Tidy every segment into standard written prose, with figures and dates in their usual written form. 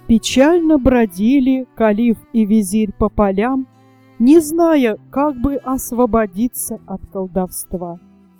Печально бродили калиф и визирь по полям, не зная, как бы освободиться от колдовства.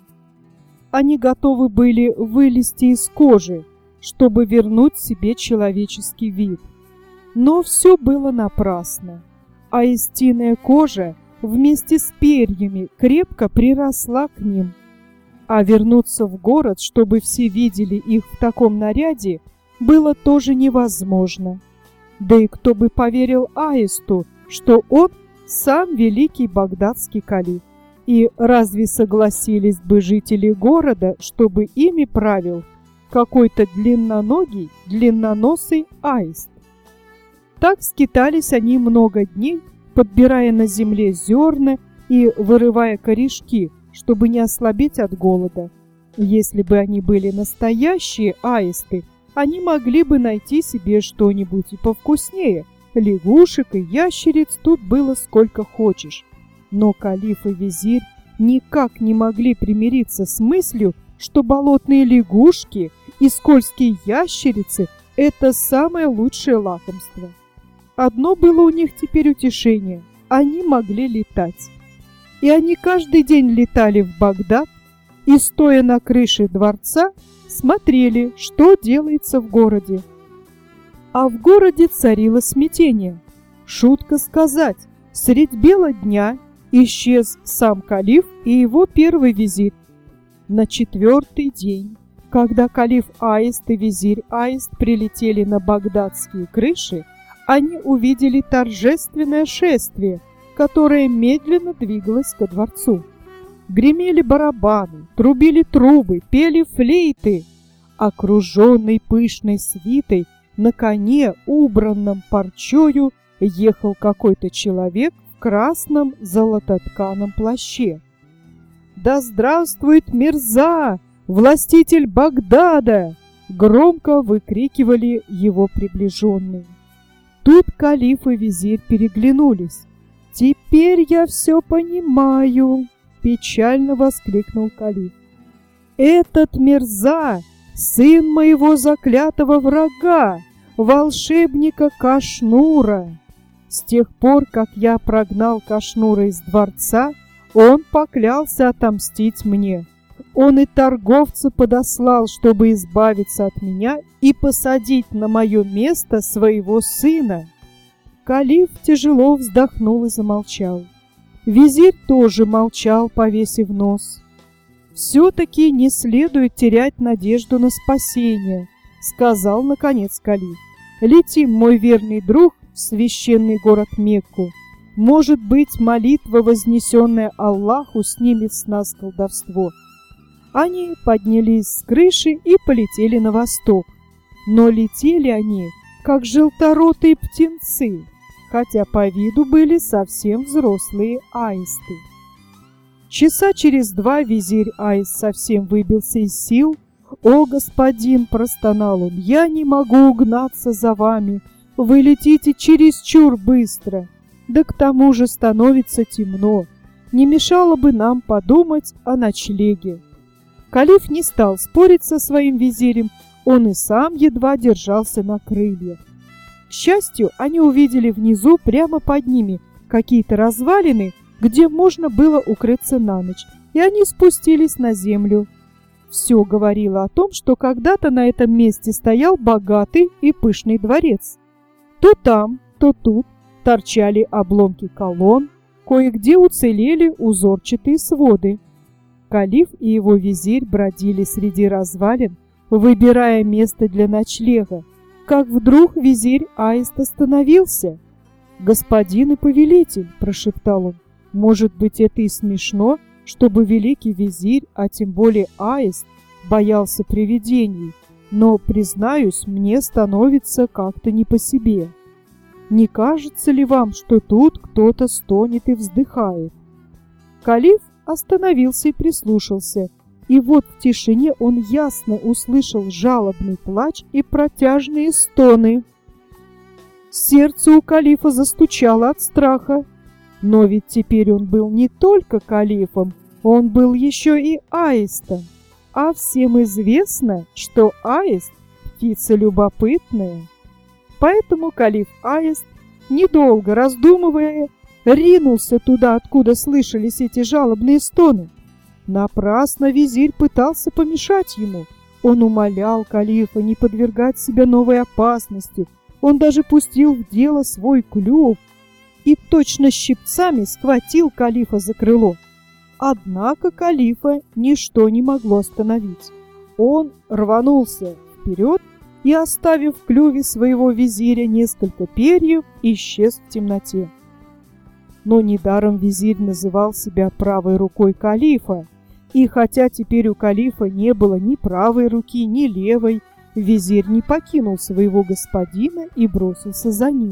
Они готовы были вылезти из кожи, чтобы вернуть себе человеческий вид. Но все было напрасно, а истинная кожа вместе с перьями крепко приросла к ним. А вернуться в город, чтобы все видели их в таком наряде, было тоже невозможно. Да и кто бы поверил Аисту, что он сам великий багдадский калиф? И разве согласились бы жители города, чтобы ими правил какой-то длинноногий, длинноносый аист? Так скитались они много дней, подбирая на земле зерна и вырывая корешки, чтобы не ослабеть от голода. Если бы они были настоящие аисты, они могли бы найти себе что-нибудь и повкуснее. Лягушек и ящериц тут было сколько хочешь. Но калиф и визирь никак не могли примириться с мыслью, что болотные лягушки и скользкие ящерицы – это самое лучшее лакомство. Одно было у них теперь утешение – они могли летать. И они каждый день летали в Багдад и, стоя на крыше дворца, смотрели, что делается в городе. А в городе царило смятение. Шутка сказать, средь бела дня исчез сам калиф и его первый визирь. На 4-й день, когда калиф Аист и визирь Аист прилетели на багдадские крыши, они увидели торжественное шествие, которое медленно двигалось ко дворцу. Гремели барабаны, трубили трубы, пели флейты. Окруженный пышной свитой, на коне, убранном парчою, ехал какой-то человек в красном золототканом плаще. «Да здравствует Мирза, властитель Багдада!» — громко выкрикивали его приближенные. Тут калиф и визирь переглянулись. «Теперь я все понимаю!» — печально воскликнул калиф. «Этот Мирза — сын моего заклятого врага, волшебника Кашнура. С тех пор, как я прогнал Кашнура из дворца, он поклялся отомстить мне. Он и торговца подослал, чтобы избавиться от меня и посадить на мое место своего сына». Калиф тяжело вздохнул и замолчал. Визирь тоже молчал, повесив нос. «Все-таки не следует терять надежду на спасение», — сказал наконец калиф. «Летим, мой верный друг, в священный город Мекку. Может быть, молитва, вознесенная Аллаху, снимет с нас колдовство». Они поднялись с крыши и полетели на восток. Но летели они, как желторотые птенцы, хотя по виду были совсем взрослые аисты. Часа через 2 визирь Аист совсем выбился из сил. «О, господин!» — простонал он, — «я не могу угнаться за вами. Вы летите чересчур быстро. Да к тому же становится темно. Не мешало бы нам подумать о ночлеге». Калиф не стал спорить со своим визирем, он и сам едва держался на крыльях. К счастью, они увидели внизу, прямо под ними, какие-то развалины, где можно было укрыться на ночь, и они спустились на землю. Все говорило о том, что когда-то на этом месте стоял богатый и пышный дворец. То там, то тут торчали обломки колонн, кое-где уцелели узорчатые своды. Калиф и его визирь бродили среди развалин, выбирая место для ночлега, как вдруг визирь Аист остановился. «Господин и повелитель», — прошептал он, — «может быть, это и смешно, чтобы великий визирь, а тем более Аист, боялся привидений, но, признаюсь, мне становится как-то не по себе. Не кажется ли вам, что тут кто-то стонет и вздыхает?» Калиф остановился и прислушался, и вот в тишине он ясно услышал жалобный плач и протяжные стоны. Сердце у калифа застучало от страха. Но ведь теперь он был не только калифом, он был еще и аистом. А всем известно, что аист – птица любопытная. Поэтому калиф Аист, недолго раздумывая, ринулся туда, откуда слышались эти жалобные стоны. Напрасно визирь пытался помешать ему. Он умолял калифа не подвергать себя новой опасности. Он даже пустил в дело свой клюв и точно щипцами схватил калифа за крыло. Однако калифа ничто не могло остановить. Он рванулся вперед и, оставив в клюве своего визиря несколько перьев, исчез в темноте. Но недаром визирь называл себя правой рукой калифа, и хотя теперь у калифа не было ни правой руки, ни левой, визирь не покинул своего господина и бросился за ним.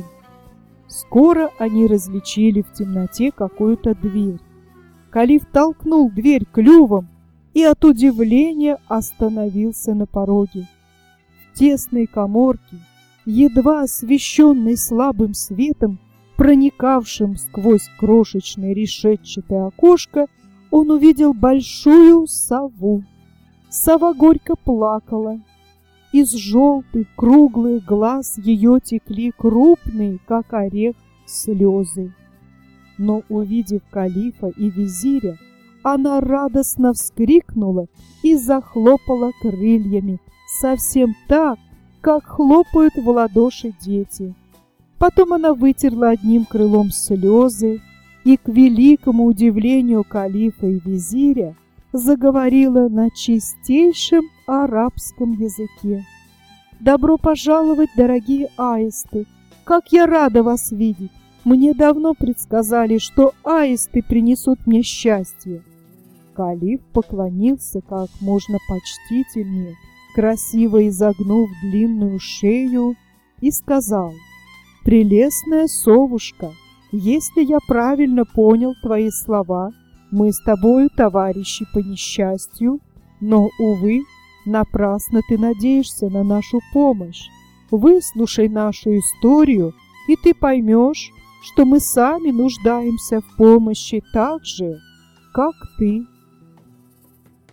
Скоро они различили в темноте какую-то дверь. Калиф толкнул дверь клювом и от удивления остановился на пороге. В тесной каморке, едва освещенной слабым светом, проникавшим сквозь крошечное решетчатое окошко, он увидел большую сову. Сова горько плакала. Из желтых круглых глаз ее текли крупные, как орех, слезы. Но, увидев калифа и визиря, она радостно вскрикнула и захлопала крыльями, совсем так, как хлопают в ладоши дети. Потом она вытерла одним крылом слезы и, к великому удивлению калифа и визиря, заговорила на чистейшем арабском языке. «Добро пожаловать, дорогие аисты! Как я рада вас видеть! Мне давно предсказали, что аисты принесут мне счастье!» Калиф поклонился как можно почтительнее, красиво изогнув длинную шею, и сказал: «Прелестная совушка, если я правильно понял твои слова, мы с тобою товарищи по несчастью, но, увы, напрасно ты надеешься на нашу помощь. Выслушай нашу историю, и ты поймешь, что мы сами нуждаемся в помощи так же, как ты».